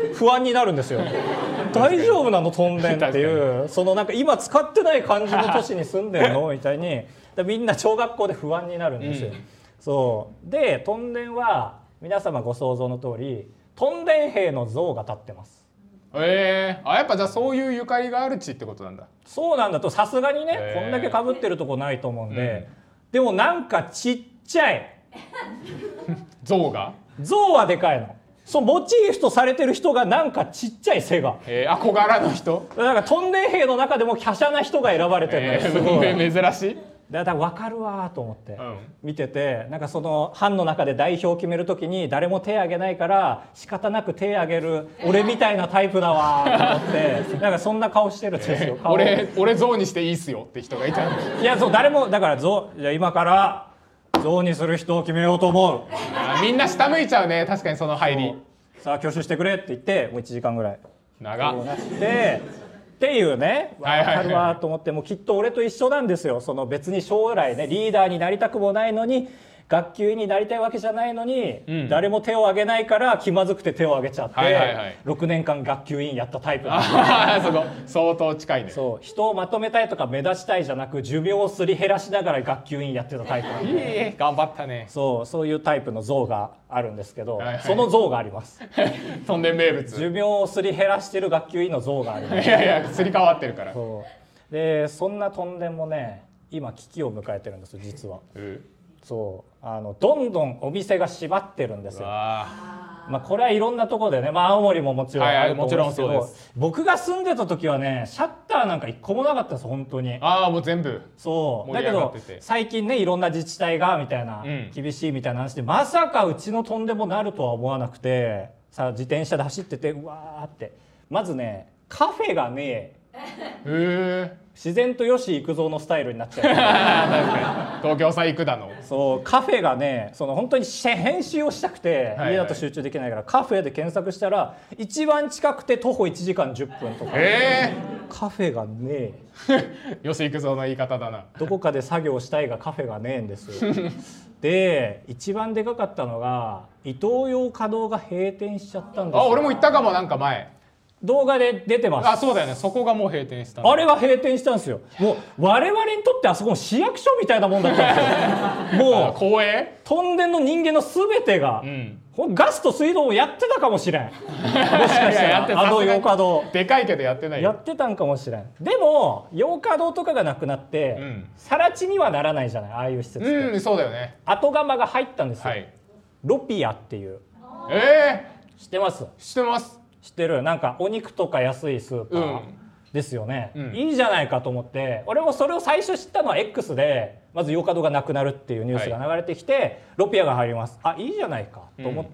不安になるんですよ。大丈夫なのトンデンっていう、そのなんか今使ってない感じの都市に住んでるのみたいにみんな小学校で不安になるんですよ。そうでトンデンは皆様ご想像の通りトンデン兵の像が立ってます。 やっぱじゃあそういうゆかりがある地ってことなんだ。そうなんだと、さすがにね、こんだけ被ってるとこないと思うんで、でもなんかちっちゃい像はでかいの。そうモチーフとされてる人がなんかちっちゃい背が、 小柄の人、 だからトンデン兵の中でも華奢な人が選ばれてるのよ。すごい珍しい。 だから分かるわと思って見てて、なんかその班の中で代表を決めるときに誰も手挙げないから仕方なく手挙げる俺みたいなタイプだわと思ってなんかそんな顔してるんですよ。 俺像にしていいっすよって人がいた。 いやそう誰もだからじゃあ今から像にする人を決めようと思う。 みんな下向いちゃうね。確かにその入り。 さあ挙手してくれって言ってもう1時間ぐらい長っっていうね、分かるわと思って、もうきっと俺と一緒なんですよ。その別に将来ねリーダーになりたくもないのに学級委員になりたいわけじゃないのに、誰も手を挙げないから気まずくて手を挙げちゃって、6年間学級委員やったタイプなんです。相当近いね。 そう人をまとめたいとか目立ちたいじゃなく寿命をすり減らしながら学級委員やってたタイプなんで、 頑張ったね。 そういうタイプの像があるんですけど、その像があります。 トンデン名物。 寿命をすり減らしてる学級委員の像があります。 いやすり替わってるから。 でそんなトンデンもね今危機を迎えてるんですよ実は。そうどんどんお店が閉まってるんですよ。これはいろんなところでね、青森ももちろんあると思うんですけど、僕が住んでた時はねシャッターなんか一個もなかったんです本当に。 もう全部そうだけど最近ねいろんな自治体がみたいな、厳しいみたいな話で、まさかうちのトンデンもなるとは思わなくてさ、自転車で走っててうわーってまずねカフェがね自然とよし行くぞのスタイルになっちゃう。 東京さ行くだの。 そうカフェがね本当に編集をしたくて家だと集中できないから、カフェで検索したら一番近くて徒歩1時間10分とか、カフェがねよし行くぞの言い方だな。 どこかで作業したいがカフェがねえんですよ。で一番でかかったのがイトーヨーカドーが閉店しちゃったんですよ。 俺も行ったかも。なんか前動画で出てます。 そうだよね。そこがもう閉店した。 あれが閉店したんですよ。もう我々にとってあそこの市役所みたいなもんだったんですよ。もう公営トンデンの人間の全てが、ガスと水道をやってたかもしれん。もしかしたらヨーカドーでかいけどやってないよ。 やってたんかもしれん。でもヨーカドーとかがなくなって、更地にはならないじゃないああいう施設って。 そうだよね。 後釜が入ったんですよ。ロピアっていう。知ってます？ 知ってます。 知ってる。なんかお肉とか安いスーパーですよね、いいじゃないかと思って、俺もそれを最初知ったのは X でまずヨーカドーがなくなるっていうニュースが流れてきて、ロピアが入ります、いいじゃないかと思って、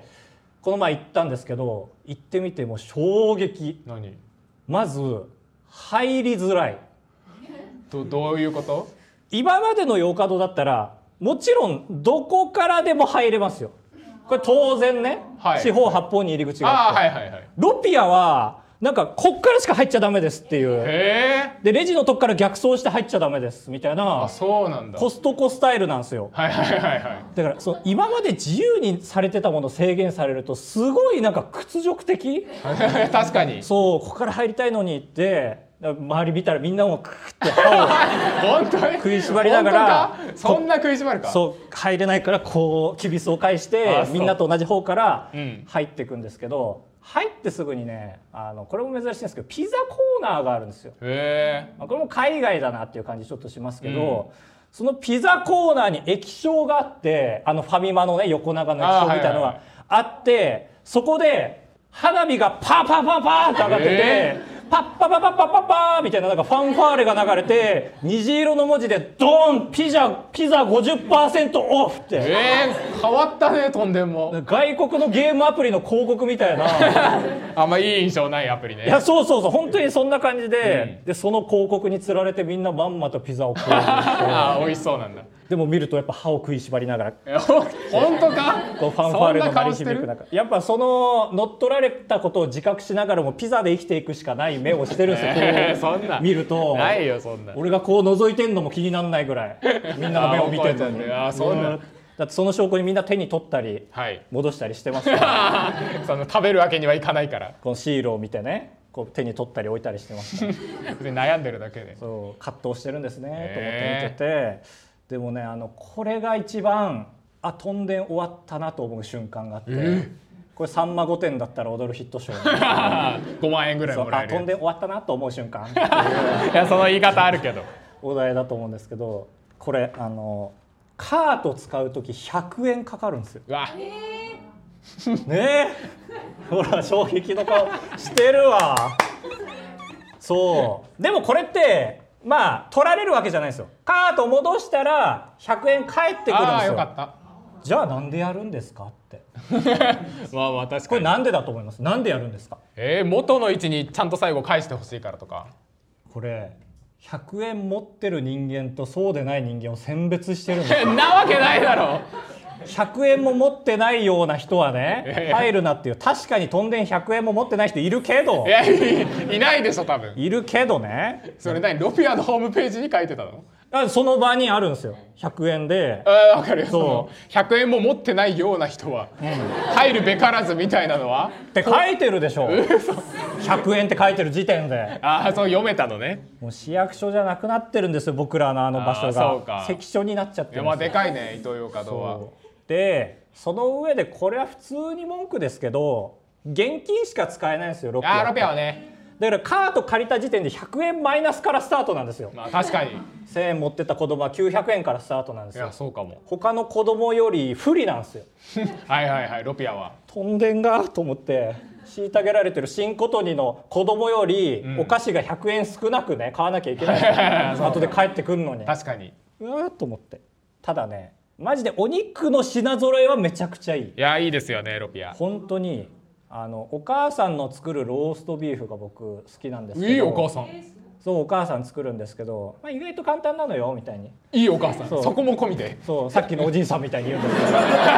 この前行ったんですけど、行ってみても衝撃。まず入りづらい。 どういうこと？ 今までのヨーカドーだったらもちろんどこからでも入れますよ。これ当然ね、四方八方に入り口があって、ロピアはなんかこっからしか入っちゃダメですっていう、でレジのとこから逆走して入っちゃダメですみたいな、コストコスタイルなんですよ。だから今まで自由にされてたもの制限されるとすごいなんか屈辱的。 確かに。 ここから入りたいのにって周り見たらみんなもクッて歯を食いしばりながら、 そんな食いしばるか。 入れないからこうきびすを返してみんなと同じ方から入っていくんですけど、入ってすぐにねこれも珍しいんですけどピザコーナーがあるんですよ。これも海外だなっていう感じちょっとしますけど、そのピザコーナーに液晶があって、ファミマのね横長の液晶みたいなのがあって、そこで花火がパーパーパーパーって上がってて、パッパパパッパッパッパーみたいななんかファンファーレが流れて、虹色の文字でドーンピザ 50% オフって。 変わったねトンデンも。 外国のゲームアプリの広告みたいな。 あんまいい印象ないアプリね。 いやそう本当にそんな感じで、でその広告につられてみんなまんまとピザを食う。 美味しそうなんだ。 でも見るとやっぱ歯を食いしばりながら、 本当か？ ファンファーレの鳴り響く中、やっぱその乗っ取られたことを自覚しながらもピザで生きていくしかない目をしてるんですよ。 そんな見るとないよそんな。 俺がこう覗いてんのも気にならないぐらいみんなの目を見てるのに。 だってその証拠にみんな手に取ったり戻したりしてますから、 その食べるわけにはいかないからこのシールを見てねこう手に取ったり置いたりしてますから別に悩んでるだけでそう葛藤してるんですねと思って見てて、でもねこれが一番とんでん終わったなと思う瞬間があって、これさんま御殿だったら踊るヒットショー 5万円ぐらいもらえるとんでん終わったなと思う瞬間いやその言い方あるけどお題だと思うんですけど、これカート使う時100円かかるんですよ。 うわねえほら衝撃の顔してるわ。そうでもこれってまあ取られるわけじゃないですよ。カート戻したら100円返ってくるんですよ。 あよかった。 じゃあなんでやるんですかってまあ確かにこれなんでだと思います？なんでやるんですか？ 元の位置にちゃんと最後返してほしいからとか。 これ100円持ってる人間とそうでない人間を選別してるんですよなわけないだろ。 100円も持ってないような人はね入るなっていう。確かにとんでん100円も持ってない人いるけど、 いないでしょ多分。 いるけどね。 それ何ロピアのホームページに書いてたの？ その場にあるんですよ100円で。 分かるよ。そう100円も持ってないような人は、入るべからずみたいなのはって書いてるでしょ100円って書いてる時点で。 そう読めたのね。 もう市役所じゃなくなってるんですよ僕らの場所が。関所になっちゃってるんですよ。 でかいねイトーヨーカドーは。 でその上でこれは普通に文句ですけど現金しか使えないんですよロピア。 ロピアはね。 だからカート借りた時点で100円マイナスからスタートなんですよ。 確かに 1000円持ってた子供は900円からスタートなんですよ。 いやそうかも。 他の子供より不利なんですよはいロピアは。 とんでんがと思って虐げられてる新コトニの子供よりお菓子が100円少なくね買わなきゃいけない後で帰ってくるのに。 確かにうわーと思って。ただねマジでお肉の品揃えはめちゃくちゃいい。 いやいいですよねロピア。 本当にお母さんの作るローストビーフが僕好きなんですけど。 いいお母さん。 そうお母さん作るんですけど、意外と簡単なのよみたいに。 いいお母さん。そこも込みで。 そうさっきのおじいさんみたいに言うんですけど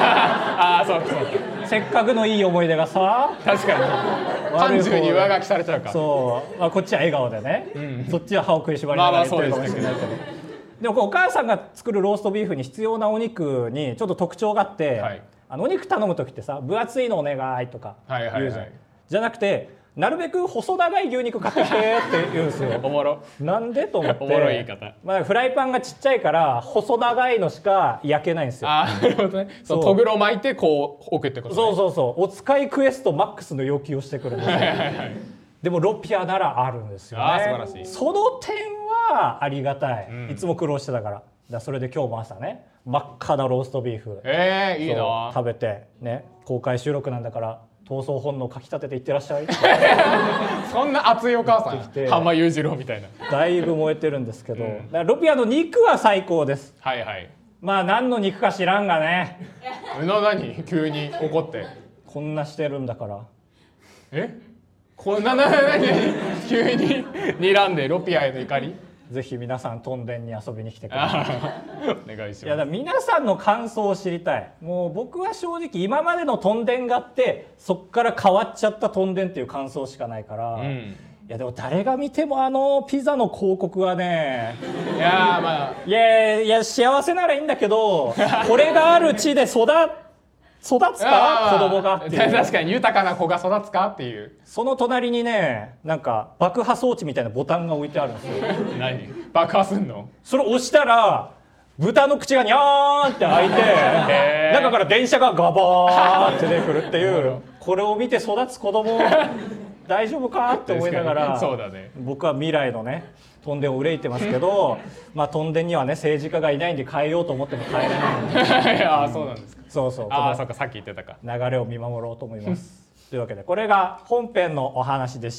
そうせっかくのいい思い出がさ確かに単純に上書きされちゃうから。 そう、こっちは笑顔でね、そっちは歯を食いしばりながら言ってるかもしれないけど、でもお母さんが作るローストビーフに必要なお肉にちょっと特徴があって、お肉頼む時ってさ分厚いのお願いとか言うじゃん。じゃなくてなるべく細長い牛肉買ってきてって言うんですよ。 おもろ。 なんでと思って。 おもろい言い方。 フライパンがちっちゃいから細長いのしか焼けないんですよ。 なるほどね。とぐろ巻いてこう置くってことね。 そうお使いクエストマックスの要求をしてくるんですよでもロピアならあるんですよね。 素晴らしい。 その点はありがたい、いつも苦労してたからそれで今日も朝ね真っ赤なローストビーフいいな食べてね、公開収録なんだから闘争本能かきたてていってらっしゃいそんな熱いお母さん浜裕次郎みたいな。 だいぶ燃えてるんですけど、だからロピアの肉は最高です。何の肉か知らんがね何急に怒ってこんなしてるんだから。 こんな急に睨んでロピアへの怒り。 ぜひ皆さんトンデンに遊びに来てくださいお願いします。 いやだ皆さんの感想を知りたい。もう僕は正直今までのトンデンがあってそっから変わっちゃったトンデンっていう感想しかないから、いやでも誰が見てもピザの広告はねいや幸せならいいんだけどこれがある地で育つか子供がっていう。 確かに豊かな子が育つかっていう。 その隣にねなんか爆破装置みたいなボタンが置いてあるんですよ何爆破すんの？ それ押したら豚の口がニャーンって開いて中から電車がガバーって出てくるっていうこれを見て育つ子供大丈夫かって思いながらそうだね、 僕は未来のねトンデンを憂いてますけどトンデンにはね政治家がいないんで変えようと思っても変えれないんでそうなんですか。 そうそうかさっき言ってたか。 流れを見守ろうと思いますというわけでこれが本編のお話でした。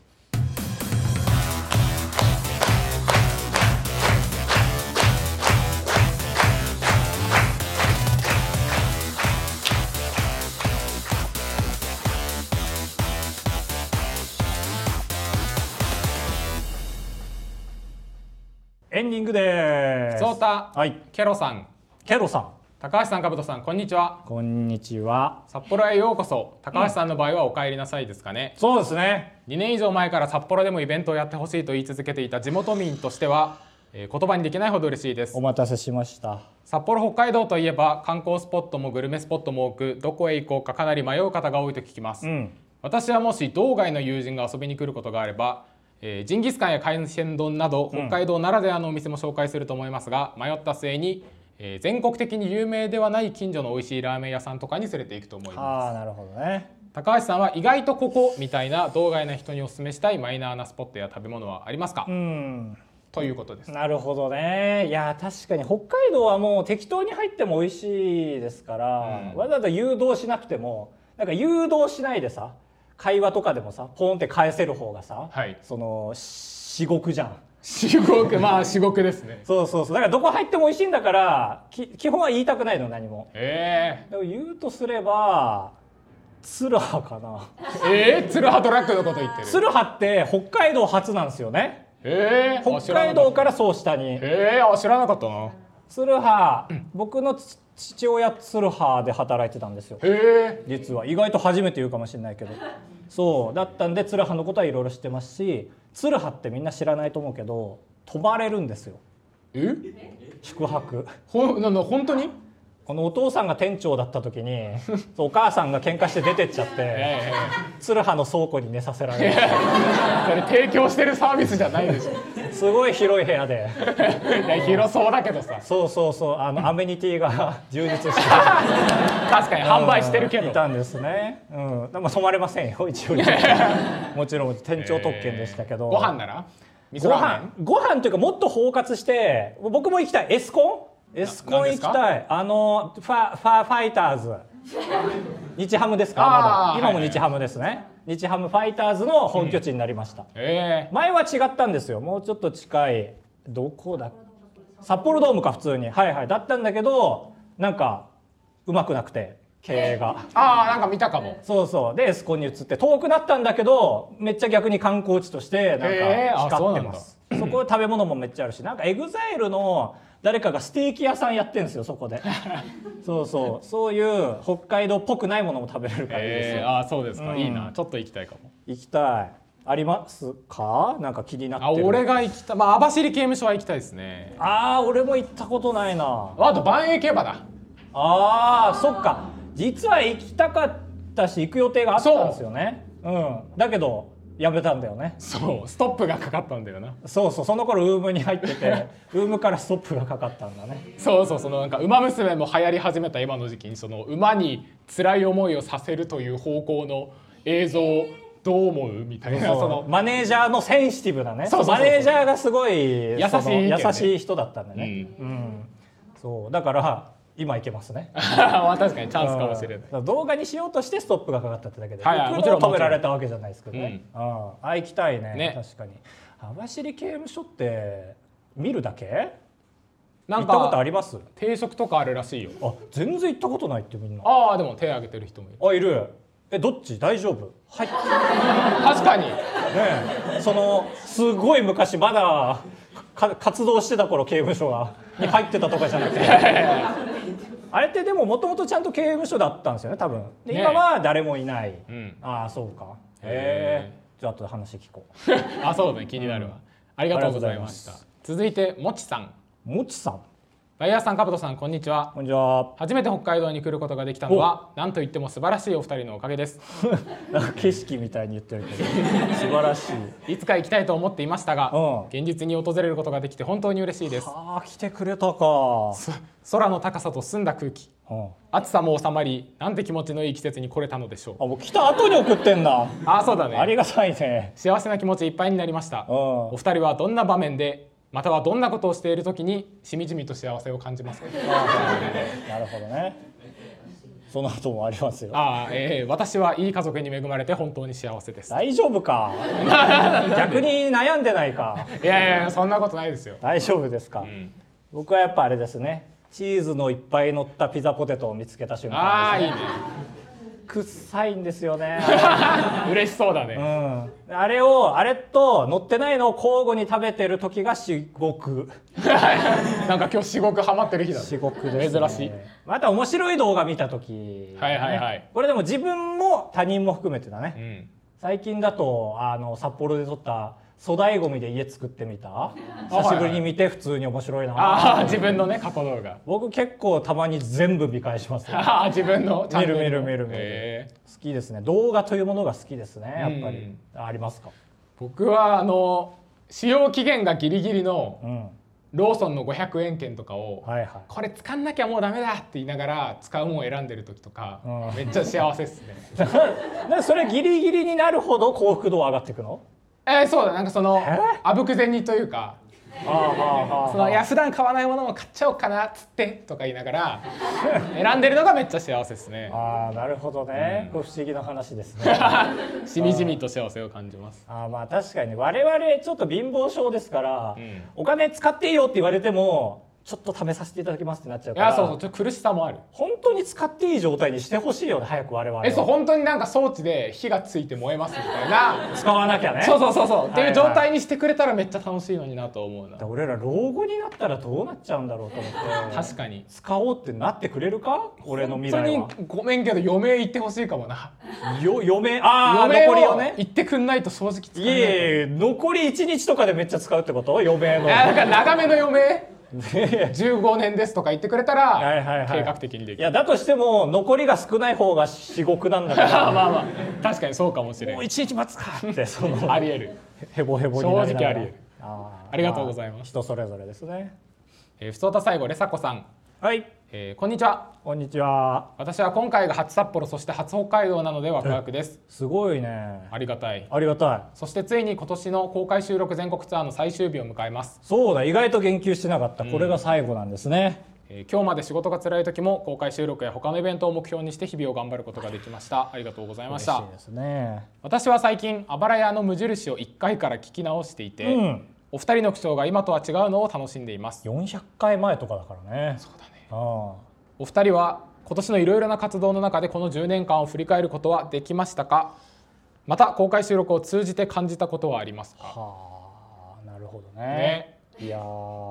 エンディングです。 そうた、ケロさん、高橋さん、かぶとさん、こんにちは。 こんにちは。 札幌へようこそ。高橋さんの場合はお帰りなさいですかね。 そうですね。 2年以上前から札幌でもイベントをやってほしいと言い続けていた地元民としては、 言葉にできないほど嬉しいです。 お待たせしました。 札幌北海道といえば観光スポットもグルメスポットも多く、どこへ行こうかかなり迷う方が多いと聞きます、私はもし道外の友人が遊びに来ることがあれば、ジンギスカンや海鮮丼など北海道ならではのお店も紹介すると思いますが、迷った末に、全国的に有名ではない近所の美味しいラーメン屋さんとかに連れて行くと思います。 なるほどね。 高橋さんは意外とここみたいな道外な人にお勧めしたいマイナーなスポットや食べ物はありますか？ということです。 なるほどね。いや確かに北海道はもう適当に入っても美味しいですから、わざわざ誘導しなくても、なんか誘導しないでさ、会話とかでもさポンって返せる方がさ、その至極じゃん。 至極、まあ至極ですね。 そうだからどこ入っても美味しいんだから基本は言いたくないの何も。でも言うとすればツルハかな。 ツルハトラックのこと言ってる。 ツルハって北海道初なんですよね。北海道からそう下に。 知らなかったな。 ツルハ、僕の父親ツルハで働いてたんですよ。実は意外と初めて言うかもしれないけど、そうだったんでツルハのことはいろいろ知ってますし、ツルハってみんな知らないと思うけど泊まれるんですよ。宿泊。 本当に？ このお父さんが店長だった時にお母さんが喧嘩して出てっちゃってツルハの倉庫に寝させられる。 それ提供してるサービスじゃないでしょ。 すごい広い部屋で。 広そうだけどさ。 そうアメニティが充実して確かに販売してるけどいたんですね。でも泊まれませんよ一応。もちろん店長特権でしたけど。 ご飯なら？ ご飯というかもっと包括して僕も行きたい。エスコン行きたい。ファイターズ日ハムですか？まだ今も日ハムですね。日ハムファイターズの本拠地になりました。前は違ったんですよ。もうちょっと近いどこだ、札幌ドームか普通にだったんだけど、なんかうまくなくて経営がなんか見たかも。 そうでエスコンに移って遠くなったんだけど、めっちゃ逆に観光地としてなんか光ってます。そこ食べ物もめっちゃあるし、なんかエグザイルの誰かがステーキ屋さんやってるんですよそこで。そういう北海道っぽくないものも食べれるからいいですよ。 そうですか、いいな。ちょっと行きたいかも。 行きたい。ありますか？なんか気になってる。 俺が行きたい、網走刑務所は行きたいですね。 俺も行ったことないな。 あと万栄競馬だ。 そっか、実は行きたかったし行く予定があったんですよね。だけどやめたんだよね。 ストップがかかったんだよな。 その頃ウームに入っててウームからストップがかかったんだね。 そのなんか馬娘も流行り始めた今の時期に、その馬に辛い思いをさせるという方向の映像どう思うみたいな。 マネージャーのセンシティブなね。マネージャーがすごい優しい人だったんだね。だから今いけますね。 確かにチャンスかもしれない。 動画にしようとしてストップがかかったってだけで、もちろん止められたわけじゃないですけどね。行きたいね。確かに網走刑務所って見るだけ？行ったことあります？ 定食とかあるらしいよ。 全然行ったことないってみんな。 でも手挙げてる人もいる。 いる。どっち？大丈夫？ 確かにね、すごい昔まだ活動してた頃刑務所に入ってたとかじゃなくてあれってでももともとちゃんと刑務所だったんですよね多分。で今は誰もいない。そうか。じゃあ後で話聞こう。そうだね、気になるわ。ありがとうございました。続いてもちさん。バイヤーさん、カブトさん、こんにちは。 こんにちは。 初めて北海道に来ることができたのは何と言っても素晴らしいお二人のおかげです。 なんか景色みたいに言ってるけど素晴らしい。いつか行きたいと思っていましたが、現実に訪れることができて本当に嬉しいです。 来てくれたか。 空の高さと澄んだ空気、暑さも収まり、なんて気持ちのいい季節に来れたのでしょう。 もう来た後に送ってんだ。 そうだね。 ありがたいね。 幸せな気持ちいっぱいになりました。お二人はどんな場面でまたはどんなことをしているときにしみじみと幸せを感じますか？ なるほどね。その後もありますよ。 私はいい家族に恵まれて本当に幸せです。 大丈夫か？逆に悩んでないか？ いやそんなことないですよ。 大丈夫ですか？僕はやっぱあれですね、チーズのいっぱい乗ったピザポテトを見つけた瞬間ですね。いいね。臭いんですよね。 嬉しそうだね。 あれと乗ってないのを交互に食べてる時が至極。 なんか今日至極ハマってる日だね。 至極ですね。 珍しい。 また面白い動画見た時、これでも自分も他人も含めてだね。 最近だと札幌で撮った粗大ごみで家作ってみた、久しぶりに見て普通に面白いな。 自分のね過去動画、 僕結構たまに全部見返しますよ。 自分のチャンネル見る好きですね。動画というものが好きですね、やっぱり。ありますか？ 僕は使用期限がギリギリのローソンの500円券とかを、これ使んなきゃもうダメだって言いながら使うものを選んでる時とか、めっちゃ幸せっすね。 それギリギリになるほど幸福度上がっていくの？ そうだ、なんかそのあぶく銭というか、いや普段買わないものも買っちゃおうかなっつってとか言いながら選んでるのがめっちゃ幸せですね。 なるほどね、不思議な話ですね。 しみじみと幸せを感じます。 まあ確かに我々ちょっと貧乏症ですから、お金使っていいよって言われてもちょっと試させていただきますってなっちゃうから。 そうそう、ちょっと苦しさもある。 本当に使っていい状態にしてほしいよね、早く我々。 そう、本当になんか装置で火がついて燃えますみたいな、 使わなきゃね。 そうっていう状態にしてくれたらめっちゃ楽しいのになと思うな。 俺ら老後になったらどうなっちゃうんだろうと思って。 確かに使おうってなってくれるか、俺の未来は。 本当にごめんけど余命言ってほしいかもな。 余命残りをね言ってくんないと正直使えない。残り1日とかでめっちゃ使うってこと？余命の。 なんか長めの余命15年ですとか言ってくれたら計画的にできる。 いやだとしても残りが少ない方が至極なんだからまあ確かにそうかもしれない。 もう1日待つかってありえる。 ヘボヘボになりながら。 正直ありえる。ありがとうございます。 人それぞれですね。 ふつおた最後、レサコさん。 はい、 こんにちは。 こんにちは。 私は今回が初札幌、そして初北海道なのでワクワクです。 すごいね。 ありがたい。 ありがたい。 そしてついに今年の公開収録全国ツアーの最終日を迎えます。 そうだ、意外と言及してなかった。これが最後なんですね。 今日まで仕事が辛い時も公開収録や他のイベントを目標にして日々を頑張ることができました。ありがとうございました。 嬉しいですね。 私は最近あばら屋の無印を1回から聞き直していて、お二人の口調が今とは違うのを楽しんでいます。 400回前とかだからね。 そうだね。お二人は今年のいろいろな活動の中でこの10年間を振り返ることはできましたか？また公開収録を通じて感じたことはありますか？ なるほどね。いや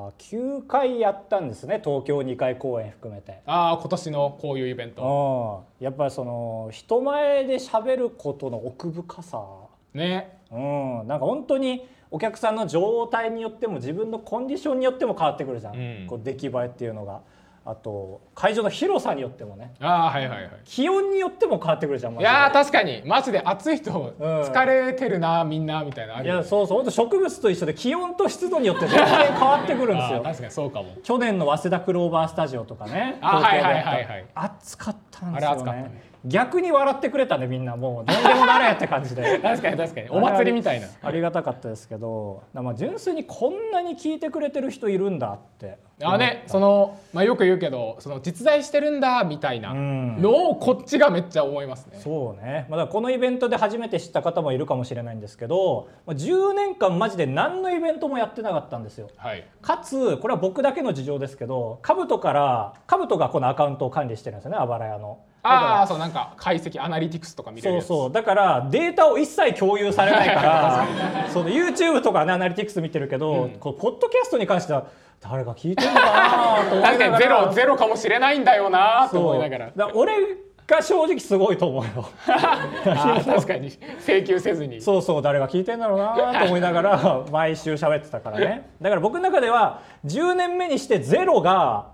9回やったんですね、東京2回公演含めて。 今年のこういうイベント。 やっぱりその人前で喋ることの奥深さね。 なんか本当にお客さんの状態によっても自分のコンディションによっても変わってくるじゃん、こう出来栄えっていうのが。あと会場の広さによってもね、気温によっても変わってくるじゃん。 いや確かにマジで暑い人疲れてるな、みんなみたいなある。 いやそう本当植物と一緒で気温と湿度によって全然変わってくるんですよ。 確かにそうかも。 去年の早稲田クローバースタジオとかね、暑かったんですよね。逆に笑ってくれたね、みんな。もう何でもなれって感じで確かにお祭りみたいな。 ありがたかったですけど、純粋にこんなに聞いてくれてる人いるんだって。 よく言うけど実在してるんだみたいなのをこっちがめっちゃ思いますね。 そうね。だからこのイベントで初めて知った方もいるかもしれないんですけど、10年間マジで何のイベントもやってなかったんですよ。かつこれは僕だけの事情ですけど、カブトがこのアカウントを管理してるんですよね、あばら屋の。 そうなんか解析アナリティクスとか見れるやつ。 そうだからデータを一切共有されないからYouTube とかねアナリティクス見てるけど、こうポッドキャストに関しては誰が聞いてるのかなと思いながら確かにゼロかもしれないんだよなと思いながら。 俺が正直すごいと思うよ確かに請求せずに。 誰が聞いてんだろうなと思いながら毎週喋ってたからね。だから僕の中では10年目にしてゼロが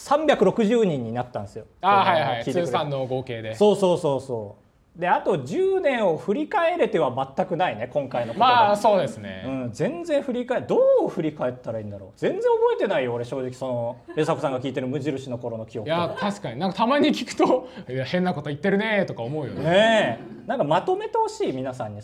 360人になったんですよ。 通算の合計で。 であと10年を振り返れては全くないね、今回のことが。 そうですね。 全然どう振り返ったらいいんだろう。全然覚えてないよ俺、正直レサコさんが聞いてる無印の頃の記憶。 いや確かになんかたまに聞くと変なこと言ってるねとか思うよね。なんかまとめてほしい、皆さんに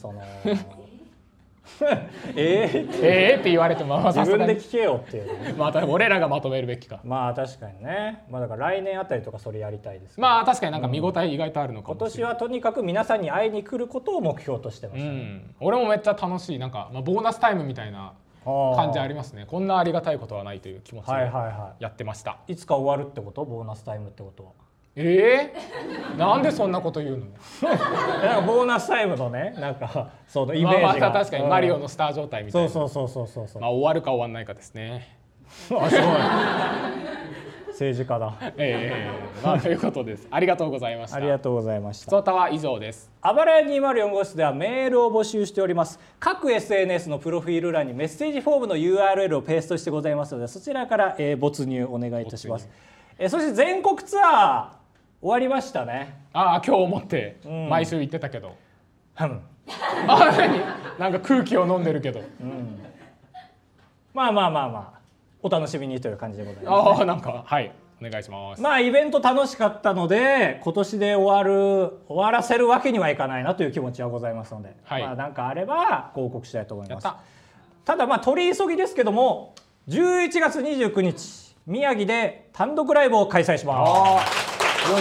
って言われても自分で聞けよっていう、 俺らがまとめるべきか。 確かにね。だから来年あたりとかそれやりたいですけど。確かになんか見応え意外とあるのかもしれない。 今年はとにかく皆さんに会いに来ることを目標としてます、 俺もめっちゃ楽しい。なんかボーナスタイムみたいな感じありますね。こんなありがたいことはないという気持ちでやってました。 いつか終わるってこと？ボーナスタイムってことは。 なんでそんなこと言うの？ なんかボーナスタイムのね、なんかそのイメージが。 確かにマリオのスター状態みたいな。 そう。 終わるか終わんないかですね。 政治家だ。 まあ、ということです。ありがとうございました。 ありがとうございました。 ふつおたは以上です。 あばらや204号室ではメールを募集しております。各 SNS のプロフィール欄にメッセージフォームの URL をペーストしてございますので、そちらから、没入お願いいたします。そして全国ツアー終わりましたね。 ああ、今日をもって毎週行ってたけど、 何なんか空気を飲んでるけど、 まあお楽しみにという感じでございます、ね。 ああ、なんかはいお願いします。 まあイベント楽しかったので今年で終わらせるわけにはいかないなという気持ちはございますので、まあなんかあれば報告したいと思います。ただまあ取り急ぎですけども、11月29日宮城で単独ライブを開催します。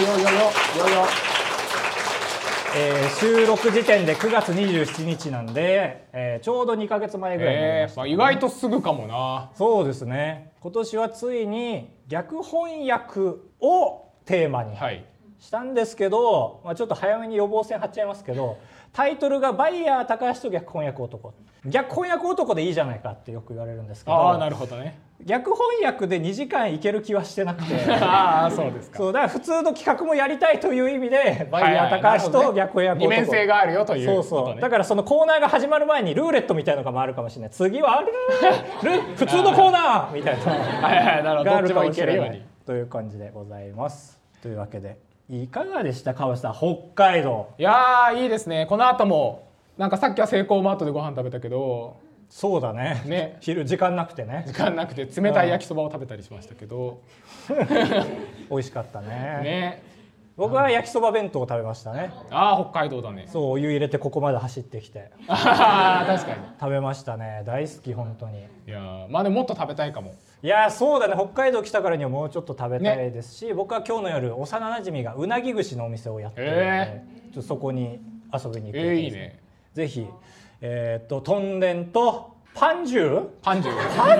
収録時点で9月27日なんで、ちょうど2ヶ月前ぐらいになりました、 意外とすぐかもな。 そうですね。今年はついに逆翻訳をテーマにしたんですけど、ちょっと早めに予防線張っちゃいますけど、タイトルがバイヤー高橋と逆翻訳男。逆翻訳男でいいじゃないかってよく言われるんですけど、 ああ、なるほどね。 逆翻訳で2時間いける気はしてなくてああ、そうですか。 そうだから普通の企画もやりたいという意味でバイヤー高橋と逆翻訳男、 二面性があるよということね。 そうだからそのコーナーが始まる前にルーレットみたいなのがあるかもしれない。次は普通のコーナーみたいななるほど、どっちもいけるようにという感じでございます。というわけでいかがでした川内さん、北海道。 いやー、いいですね。この後もなんかさっきはセイコーマートでご飯食べたけど、 そうだね、昼時間なくて冷たい焼きそばを食べたりしましたけど美味しかったね。僕は焼きそば弁当を食べましたね。 ああ、北海道だね。 そう、お湯入れてここまで走ってきて確かに食べましたね。大好き本当に。 いやまあでももっと食べたいかも。 いやそうだね、北海道来たからにはもうちょっと食べたいですし、僕は今日の夜幼なじみがうなぎ串のお店をやってるので、ちょっとそこに遊びに行くので、 いいね。 ぜひとんでんとパンジュパン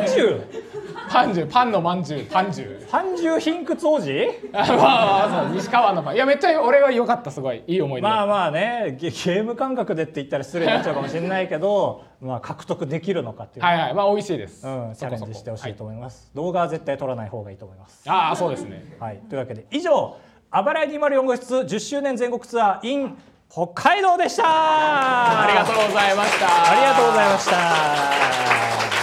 のまんじゅうパンジュ貧屈王子西川のパン。いやめっちゃ俺は良かった。すごいいい思い出。 まあね、ゲーム感覚でって言ったら失礼になっちゃうかもしれないけど獲得できるのかっていう、 まあ美味しいです、 チャレンジしてほしいと思います。動画は絶対撮らない方がいいと思います。 ああ、そうですね。 というわけで以上、あばらや204号室10周年全国ツアー in 北海道でした。 ありがとうございました。 ありがとうございました。